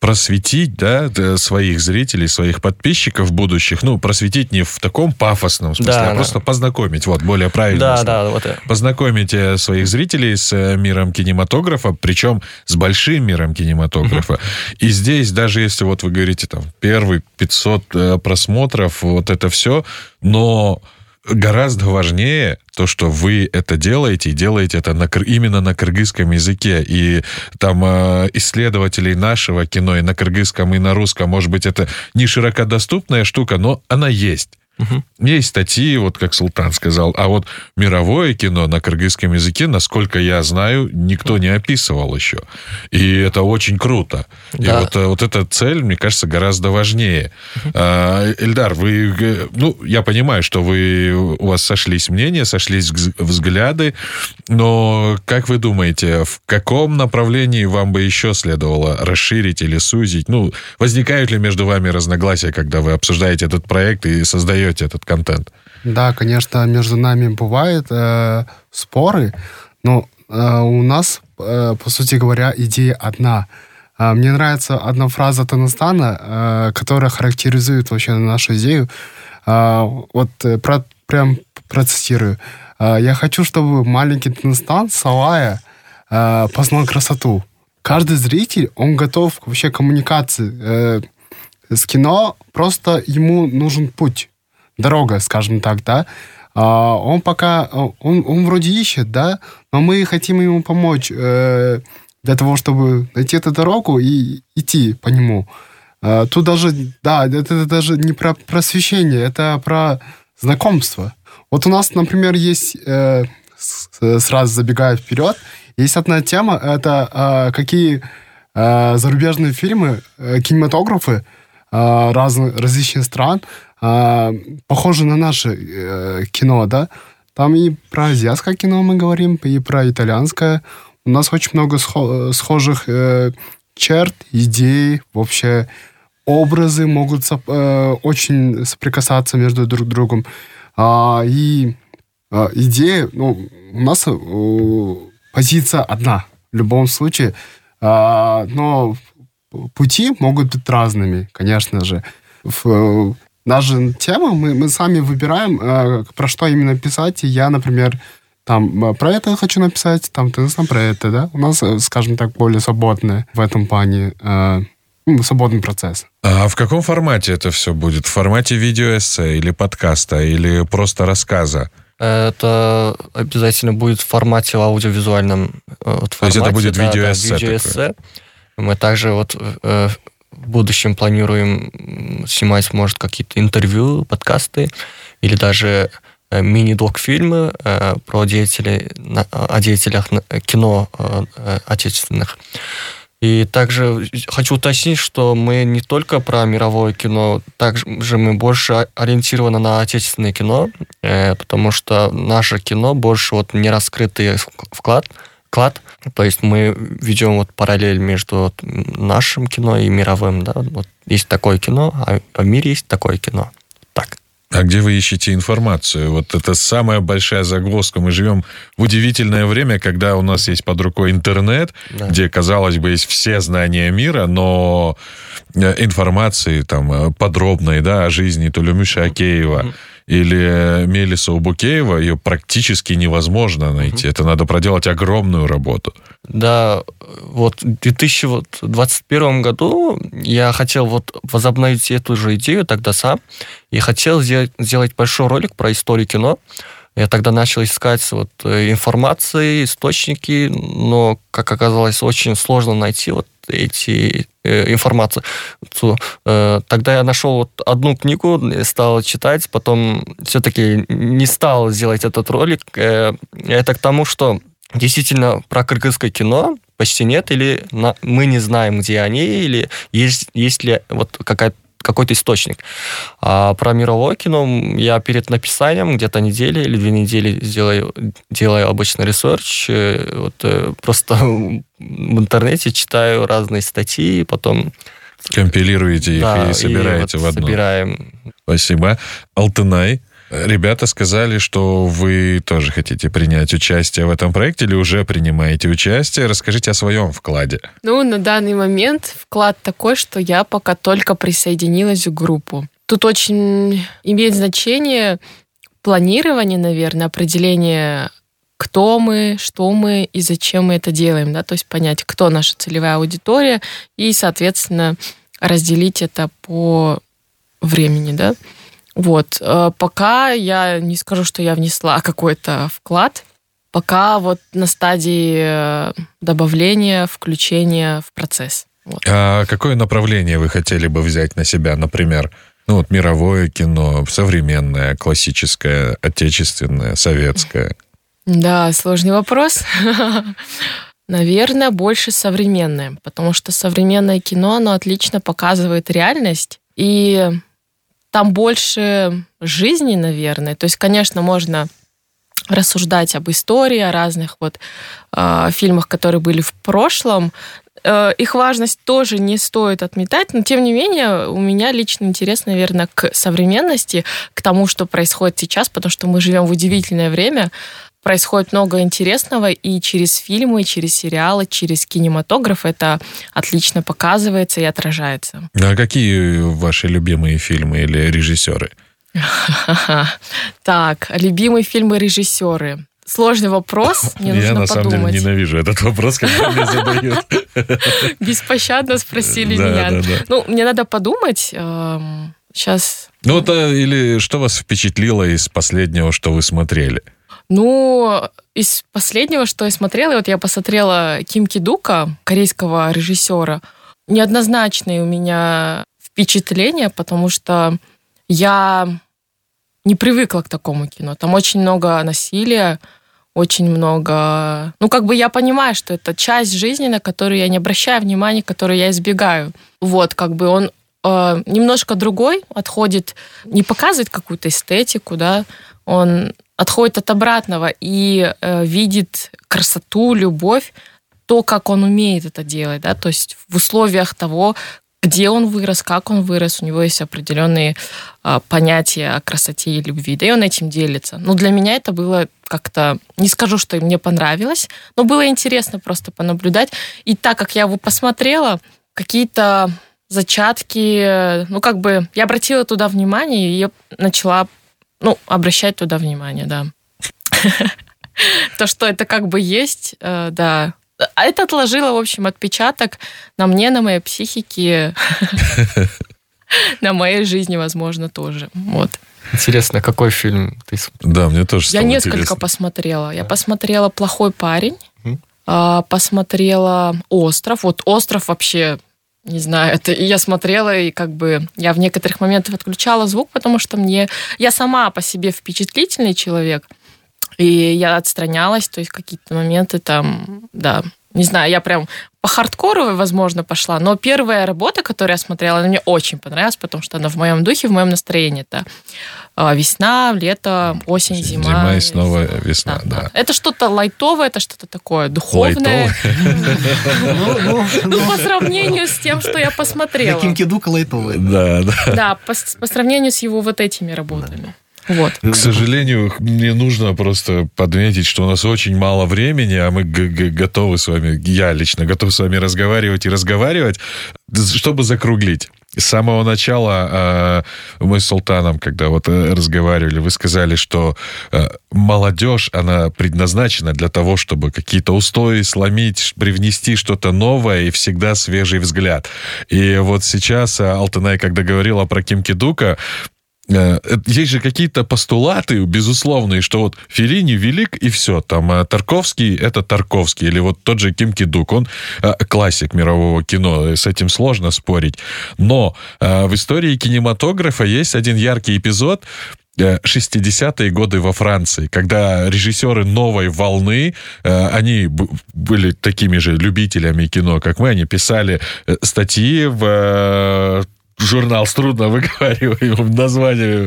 просветить, да, своих зрителей, своих подписчиков будущих, ну, просветить не в таком пафосном смысле, а просто познакомить, вот, более правильно. Да, вот это. Познакомить своих зрителей с миром кинематографа, причем с большим миром кинематографа. И здесь, даже если вот вы говорите, там, первый 500 просмотров, вот это все, но гораздо важнее то, что вы это делаете, и делаете это именно на кыргызском языке. И там исследователей нашего кино и на кыргызском, и на русском, может быть, это не широкодоступная штука, но она есть. Есть статьи, вот как Султан сказал, а вот мировое кино на кыргызском языке, насколько я знаю, никто не описывал еще. И это очень круто. Да. И вот эта цель, мне кажется, гораздо важнее. Эльдар, вы, ну, я понимаю, что у вас сошлись мнения, сошлись взгляды, но как вы думаете, в каком направлении вам бы еще следовало расширить или сузить? Ну, возникают ли между вами разногласия, когда вы обсуждаете этот проект и создаете этот контент? Да, конечно, между нами бывают споры, но у нас, по сути говоря, идея одна. Мне нравится одна фраза Танастана, которая характеризует вообще нашу идею. Вот прям процитирую. «Я хочу, чтобы маленький Танастан, Салая, познал красоту». Каждый зритель, он готов к вообще коммуникации с кино, просто ему нужен путь. Дорога, скажем так, да. Он пока, он вроде ищет, да, но мы хотим ему помочь для того, чтобы найти эту дорогу и идти по нему. Тут даже, да, это даже не про просвещение, это про знакомство. Вот у нас, например, есть, сразу забегая вперед, есть одна тема, это какие зарубежные фильмы, кинематографы различных стран похоже на наше кино, да. Там и про азиатское кино мы говорим, и про итальянское. У нас очень много схожих черт, идей, вообще образы могут очень соприкасаться между друг другом. И идея, ну, у нас позиция одна в любом случае, но пути могут быть разными, конечно же. Даже темы мы сами выбираем, про что именно писать. И я, например, там про это хочу написать, там ты сам про это, да? У нас, скажем так, более свободное в этом плане, свободный процесс. А в каком формате это все будет? В формате видеоэссе или подкаста, или просто рассказа? Это обязательно будет в формате аудиовизуальном. То есть это будет видеоэссе? Мы также вот в будущем планируем снимать, может, какие-то интервью, подкасты или даже мини-док-фильмы о деятелях кино отечественных. И также хочу уточнить, что мы не только про мировое кино, также мы больше ориентированы на отечественное кино, потому что наше кино больше вот не раскрытый вклад. То есть мы ведем вот параллель между нашим кино и мировым. Да? Вот есть такое кино, а в мире есть такое кино. Так. А где вы ищете информацию? Вот это самая большая загвоздка. Мы живем в удивительное время, когда у нас есть под рукой интернет, да, где, казалось бы, есть все знания мира, но информации там подробной, да, о жизни Тулюмиши Акеева или Мелиса Убукеева, ее практически невозможно найти. Это надо проделать огромную работу. Да, вот в 2021 году я хотел вот возобновить эту же идею тогда сам, и хотел сделать большой ролик про историю кино. Я тогда начал искать вот информации, источники, но, как оказалось, очень сложно найти вот эти информацию. Тогда я нашел вот одну книгу, стал читать, потом все-таки не стал делать этот ролик. Это к тому, что действительно про кыргызское кино почти нет, или мы не знаем, где они, или есть ли вот какой-то источник. А про мировое кино я перед написанием где-то неделю или 2 недели делаю обычно ресерч, вот просто в интернете читаю разные статьи, потом компилируете их, да, и собираете и вот в одно. Собираем. Спасибо. Алтынай, Ребята сказали, что вы тоже хотите принять участие в этом проекте или уже принимаете участие. Расскажите о своем вкладе. На данный момент вклад такой, что я пока только присоединилась в группу. Тут очень имеет значение планирование, наверное, определение, кто мы, что мы и зачем мы это делаем, да, то есть понять, кто наша целевая аудитория и, соответственно, разделить это по времени, да. Вот. Пока я не скажу, что я внесла какой-то вклад, пока вот на стадии добавления, включения в процесс. Вот. А какое направление вы хотели бы взять на себя, например? Мировое кино, современное, классическое, отечественное, советское. Да, сложный вопрос. Наверное, больше современное, потому что современное кино, оно отлично показывает реальность, и там больше жизни, наверное. То есть, конечно, можно рассуждать об истории, о разных фильмах, которые были в прошлом. Их важность тоже не стоит отметать, но, тем не менее, у меня лично интерес, наверное, к современности, к тому, что происходит сейчас, потому что мы живем в удивительное время. Происходит много интересного, и через фильмы, и через сериалы, через кинематограф это отлично показывается и отражается. А какие ваши любимые фильмы или режиссеры? Так, любимые фильмы режиссеры. Сложный вопрос, мне нужно подумать. Я на самом деле ненавижу этот вопрос, когда мне задают. Беспощадно спросили меня. Мне надо подумать. Сейчас. Или что вас впечатлило из последнего, что вы смотрели? Из последнего, что я смотрела, я посмотрела Ким Ки-дука, корейского режиссера. Неоднозначные у меня впечатления, потому что я не привыкла к такому кино. Там очень много насилия, очень много... я понимаю, что это часть жизни, на которую я не обращаю внимания, которую я избегаю. Он немножко другой, отходит, не показывает какую-то эстетику, да, он отходит от обратного и видит красоту, любовь, то, как он умеет это делать, да, то есть в условиях того, где он вырос, как он вырос, у него есть определенные понятия о красоте и любви, да, и он этим делится. Для меня это было как-то, не скажу, что мне понравилось, но было интересно просто понаблюдать. И так как я его посмотрела, какие-то зачатки, я обратила туда внимание и начала обращать туда внимание, да. То, что это есть, да. А это отложило, в общем, отпечаток на мне, на моей психике, на моей жизни, возможно, тоже. Вот. Интересно, какой фильм ты смотрел? Да, мне тоже стало интересно. Я несколько посмотрела. Я посмотрела «Плохой парень», посмотрела «Остров». «Остров» вообще... Не знаю, это я смотрела, и я в некоторых моментах отключала звук, потому что я сама по себе впечатлительный человек, и я отстранялась, то есть какие-то моменты там, да, не знаю, я прям по хардкору, возможно, пошла, но первая работа, которую я смотрела, она мне очень понравилась, потому что она в моем духе, в моем настроении. Это весна, лето, осень, зима. Зима и снова весна, да. Это что-то лайтовое, это что-то такое духовное. По сравнению с тем, что я посмотрела. Ким Ки-дук лайтовое. Да, по сравнению с его этими работами. К сожалению, мне нужно просто подметить, что у нас очень мало времени, а мы готовы с вами, я лично готов с вами разговаривать, чтобы закруглить. С самого начала мы с Султаном, когда разговаривали, вы сказали, что молодежь, она предназначена для того, чтобы какие-то устои сломить, привнести что-то новое и всегда свежий взгляд. И сейчас Алтынай, когда говорила про Ким Ки-дука, есть же какие-то постулаты, безусловные, что Феллини велик, и все. Там Тарковский — это Тарковский. Или тот же Ким Ки-дук, он классик мирового кино. С этим сложно спорить. Но в истории кинематографа есть один яркий эпизод, 60-е годы во Франции, когда режиссеры новой волны, они были такими же любителями кино, как мы, они писали статьи в журнал с трудно выговариваемым названием.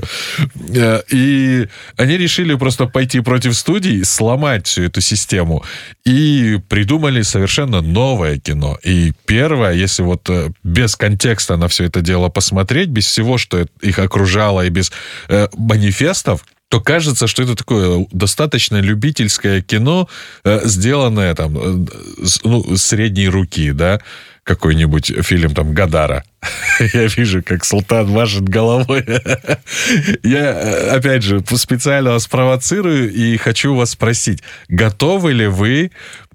И они решили просто пойти против студии, сломать всю эту систему. И придумали совершенно новое кино. И первое, если вот без контекста на все это дело посмотреть, без всего, что их окружало, и без манифестов, то кажется, что это такое достаточно любительское кино, сделанное там, средней руки, да, какой-нибудь фильм там «Гадара». Я вижу, как Султан машет головой. Я, опять же, специально вас провоцирую и хочу вас спросить, готовы ли вы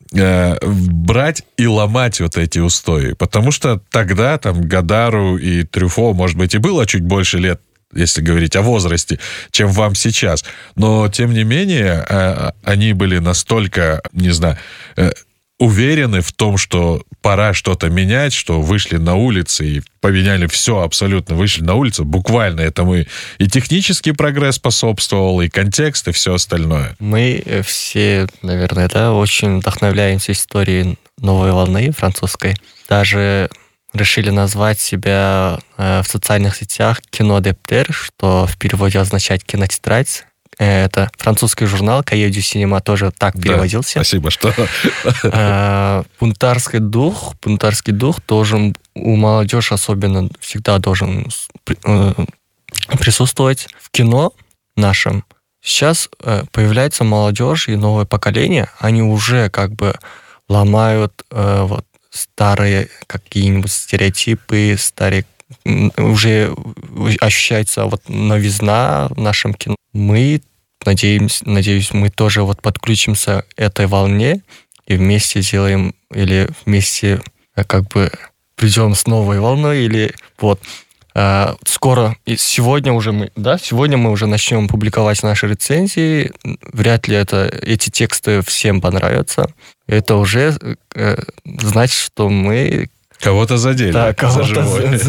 брать и ломать вот эти устои? Потому что тогда там Гадару и Трюфо, может быть, и было чуть больше лет, если говорить о возрасте, чем вам сейчас. Но, тем не менее, они были настолько, не знаю, уверены в том, что пора что-то менять, что вышли на улицы и поменяли все абсолютно, вышли на улицу. Буквально этому и технический прогресс способствовал, и контекст, и все остальное. Мы все, наверное, да, очень вдохновляемся историей новой волны французской. Даже решили назвать себя в социальных сетях «Кино-дептер», что в переводе означает «кинотетрадь». Это французский журнал «Cahiers du Cinéma» тоже так переводился. Да, спасибо, что... Бунтарский дух тоже у молодежи особенно всегда должен присутствовать в кино нашем. Сейчас появляется молодежь и новое поколение, они уже как бы ломают вот старые какие-нибудь стереотипы, старые уже ощущается вот новизна в нашем кино. Мы надеюсь, мы тоже вот подключимся к этой волне и вместе сделаем, или вместе как бы придем с новой волной, или вот скоро, и сегодня мы уже начнем публиковать наши рецензии. Вряд ли эти тексты всем понравятся. Это уже значит, что мы... Кого-то задели. Да, кого-то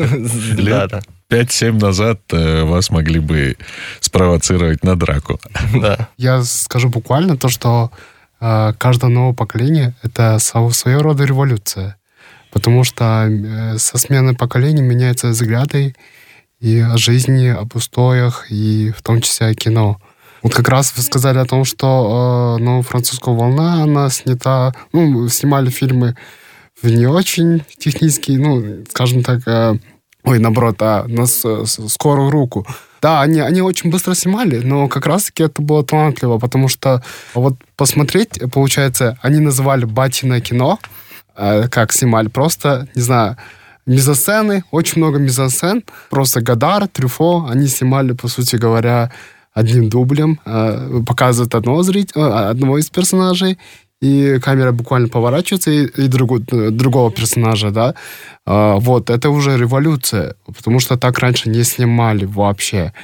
лет 5-7 назад вас могли бы спровоцировать на драку. Да. Я скажу буквально то, что каждое новое поколение — это своего рода революция. Потому что со сменой поколений меняются взгляды и о жизни, об устоях, и в том числе о кино. Вот как раз вы сказали о том, что французская волна, она снята... снимали фильмы в не очень технические, скажем так, наоборот, на скорую руку. Да, они очень быстро снимали, но как раз-таки это было талантливо, потому что вот посмотреть, получается, они называли «батиное кино», как снимали, просто, не знаю, мизансцены, очень много мизансцен, просто Годар, Трюфо, они снимали, по сути говоря, одним дублем, показывают одного из персонажей, и камера буквально поворачивается, и другого персонажа, да. Вот, это уже революция, потому что так раньше не снимали вообще.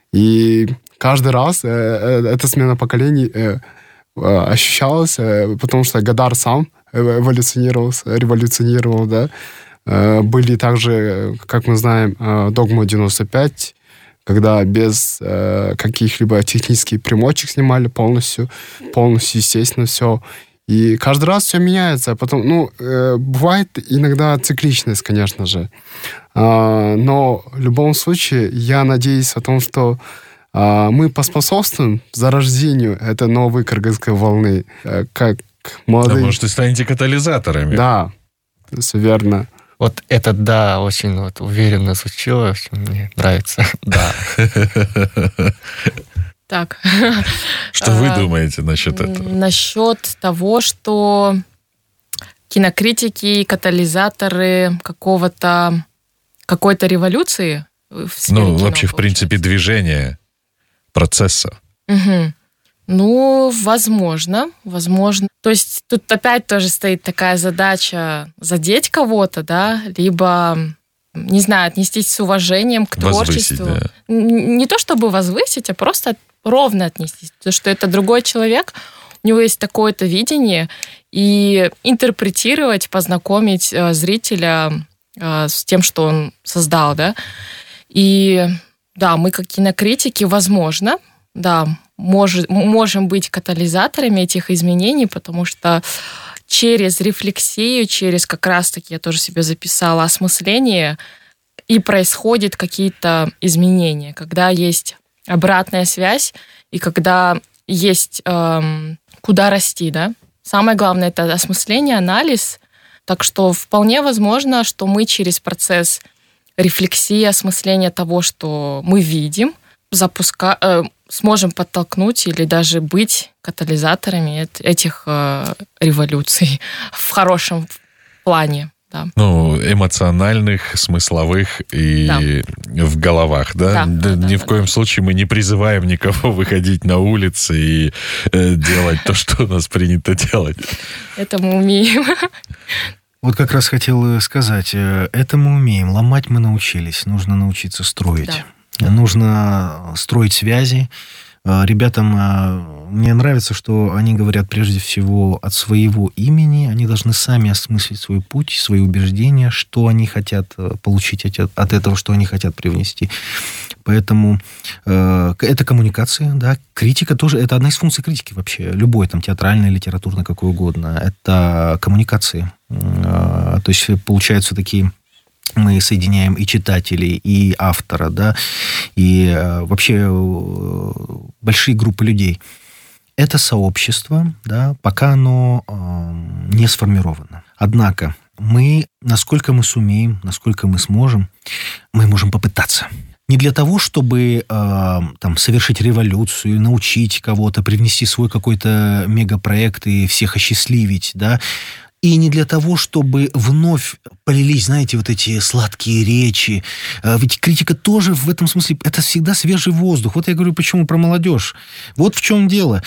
И каждый раз эта смена поколений ощущалась, потому что Годар сам революционировал, да. Были также, как мы знаем, «Догма 95», когда без каких-либо технических примочек снимали полностью, естественно, все. И каждый раз все меняется. Потом, бывает иногда цикличность, конечно же. Но в любом случае, я надеюсь о том, что мы поспособствуем зарождению этой новой кыргызской волны, как молодые... Да, может, и станете катализаторами. Да, все верно. Вот это «да» очень уверенно звучало, что мне нравится. Да. Так. Что вы думаете насчет этого? Насчет того, что кинокритики, катализаторы какой-то революции в сфере кино, вообще, в принципе, движения, процесса. Угу. Возможно. То есть тут опять тоже стоит такая задача задеть кого-то, да, либо, не знаю, отнестись с уважением к творчеству. Да. Не то чтобы возвысить, а просто ровно отнестись. Потому что это другой человек, у него есть такое-то видение, и интерпретировать, познакомить зрителя с тем, что он создал, да. И да, мы как кинокритики, возможно, да, можем быть катализаторами этих изменений, потому что через рефлексию, через как раз-таки, я тоже себе записала, осмысление, и происходят какие-то изменения, когда есть обратная связь и когда есть куда расти, да. Самое главное – это осмысление, анализ. Так что вполне возможно, что мы через процесс рефлексии, осмысления того, что мы видим, сможем подтолкнуть или даже быть катализаторами этих революций в хорошем плане. Да. Ну, эмоциональных, смысловых и в головах, да? Ни в коем случае мы не призываем никого выходить на улицы и делать то, что у нас принято делать. Это мы умеем. Вот как раз хотел сказать, это мы умеем, ломать мы научились, нужно научиться строить. Да. Нужно строить связи. Ребятам, мне нравится, что они говорят прежде всего от своего имени, они должны сами осмыслить свой путь, свои убеждения, что они хотят получить от этого, что они хотят привнести. Поэтому это коммуникация, да, критика тоже, это одна из функций критики вообще, любой, там, театральной, литературной, какой угодно, это коммуникации. То есть получаются такие... Мы соединяем и читателей, и автора, да, и вообще большие группы людей. Это сообщество, да, пока оно не сформировано. Однако мы, насколько мы сумеем, насколько мы сможем, мы можем попытаться. Не для того, чтобы там, совершить революцию, научить кого-то, привнести свой какой-то мегапроект и всех осчастливить, да, и не для того, чтобы вновь полились, знаете, вот эти сладкие речи. Ведь критика тоже в этом смысле, это всегда свежий воздух. Вот я говорю, почему про молодежь. Вот в чем дело.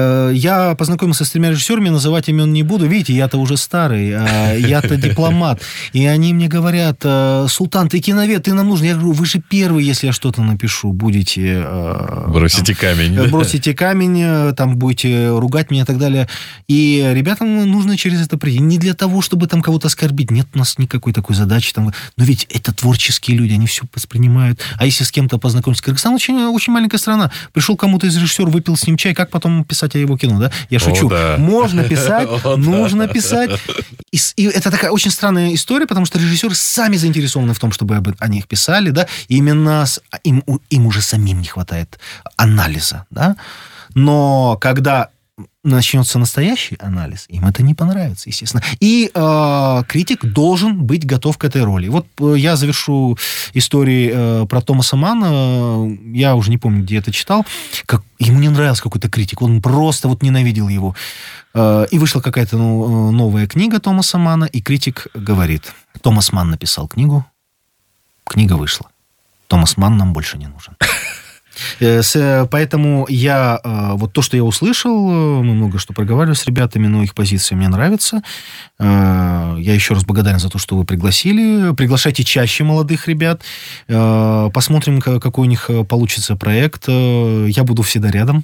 Я познакомился с 3 режиссерами, называть имен не буду. Видите, я-то уже старый, я-то дипломат. И они мне говорят: Султан, ты киновед, ты нам нужен. Я говорю, вы же первый, если я что-то напишу, будете... Бросите камень. Бросите камень, там будете ругать меня и так далее. И ребятам нужно через это прийти. Не для того, чтобы там кого-то оскорбить. Нет у нас никакой такой задачи. Там. Но ведь это творческие люди, они все воспринимают. А если с кем-то познакомиться? Кыргызстан очень, очень маленькая страна. Пришел кому-то из режиссеров, выпил с ним чай, как потом писать о его кино, да? Я шучу. Да. Можно писать, нужно писать. И это такая очень странная история, потому что режиссеры сами заинтересованы в том, чтобы о них писали, да? И именно им уже самим не хватает анализа, да? Но когда начнется настоящий анализ, им это не понравится, естественно. И критик должен быть готов к этой роли. Вот я завершу историю про Томаса Манна. Я уже не помню, где это читал. Ему не нравился какой-то критик. Он просто вот ненавидел его. И вышла какая-то новая книга Томаса Манна, и критик говорит: Томас Манн написал книгу, книга вышла. Томас Манн нам больше не нужен. Поэтому вот то, что я услышал, мы много что проговаривали с ребятами, но их позиция мне нравится. Я еще раз благодарен за то, что вы пригласили. Приглашайте чаще молодых ребят. Посмотрим, какой у них получится проект. Я буду всегда рядом.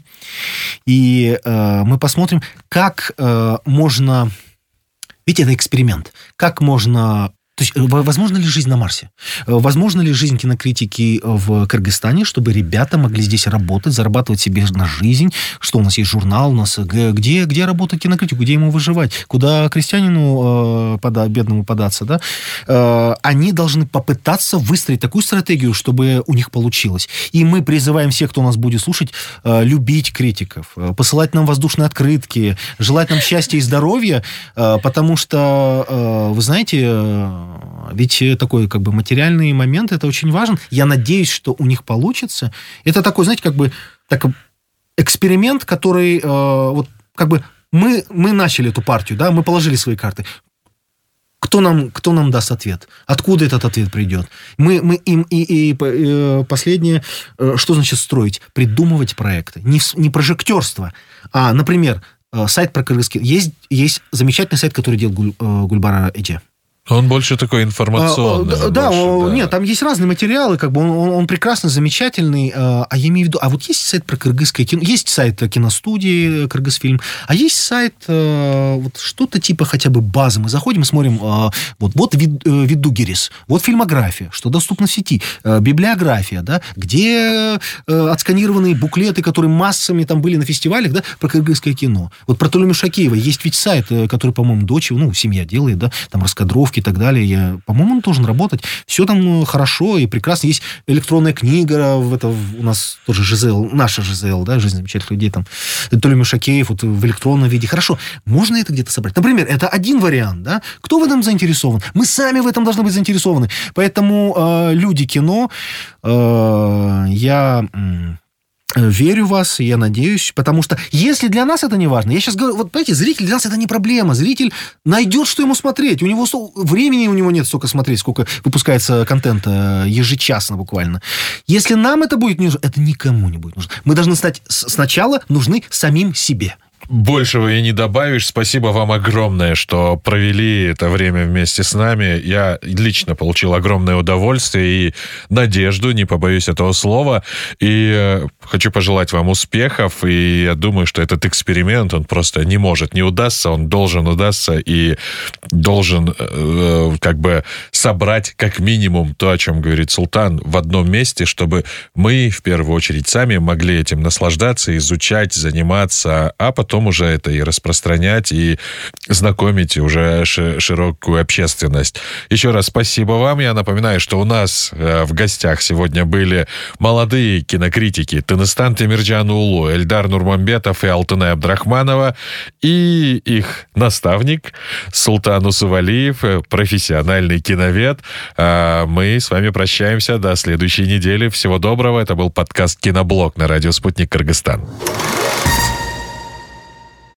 И мы посмотрим, как можно... Ведь это эксперимент. Как можно... То есть, возможно ли жизнь на Марсе? Возможно ли жизнь кинокритики в Кыргызстане, чтобы ребята могли здесь работать, зарабатывать себе на жизнь? Что у нас есть журнал, у нас где работать кинокритику, где ему выживать? Куда крестьянину бедному податься? Да? Они должны попытаться выстроить такую стратегию, чтобы у них получилось. И мы призываем всех, кто нас будет слушать, любить критиков, посылать нам воздушные открытки, желать нам счастья и здоровья, потому что, вы знаете... Ведь такой как бы материальный момент, это очень важен. Я надеюсь, что у них получится. Это такой, знаете, как бы эксперимент, который вот как бы мы начали эту партию, да, мы положили свои карты. Кто нам даст ответ? Откуда этот ответ придет? Мы им последнее, что значит строить? Придумывать проекты. Не прожектерство, а, например, сайт про кыргызский. Есть замечательный сайт, который делает Гульбара Эже. Он больше такой информационный. Да, нет, там есть разные материалы, как бы он прекрасный, замечательный. А я имею в виду, а вот есть сайт про кыргызское кино, есть сайт киностудии Кыргызфильм, а есть сайт вот что-то типа хотя бы базы. Мы заходим и смотрим, вот Видугерис, вот фильмография, что доступно в сети, библиография, да, где отсканированные буклеты, которые массами там были на фестивалях, да, про кыргызское кино. Вот про Толю Мишакеева есть ведь сайт, который, по-моему, дочь, семья делает, да, там раскадровки подготовки и так далее. По-моему, он должен работать. Все там хорошо и прекрасно. Есть электронная книга, у нас тоже ЖЗЛ, наша ЖЗЛ, да, «Жизнь замечательных людей», там, Толя Мишакеев, вот в электронном виде. Хорошо, можно это где-то собрать? Например, это один вариант, да? Кто в этом заинтересован? Мы сами в этом должны быть заинтересованы. Поэтому люди кино, я верю в вас, и я надеюсь, потому что если для нас это не важно, я сейчас говорю, вот понимаете, зритель для нас это не проблема, зритель найдет, что ему смотреть, времени у него нет столько смотреть, сколько выпускается контента ежечасно буквально. Если нам это будет не нужно, это никому не будет нужно. Мы должны стать сначала нужны самим себе. Большего и не добавишь. Спасибо вам огромное, что провели это время вместе с нами. Я лично получил огромное удовольствие и надежду, не побоюсь этого слова. И хочу пожелать вам успехов. И я думаю, что этот эксперимент, он просто не может не удастся. Он должен удастся и должен как бы собрать как минимум то, о чем говорит Султан, в одном месте, чтобы мы, в первую очередь, сами могли этим наслаждаться, изучать, заниматься, а потом уже это и распространять, и знакомить уже широкую общественность. Еще раз спасибо вам. Я напоминаю, что у нас в гостях сегодня были молодые кинокритики Тыныстан Темирджан Уулу, Эльдар Нурмамбетов и Алтынай Абдрахманова, и их наставник Султан Усувалиев, профессиональный киновед. Мы с вами прощаемся до следующей недели. Всего доброго. Это был подкаст «Киноблог» на радио «Спутник Кыргызстан».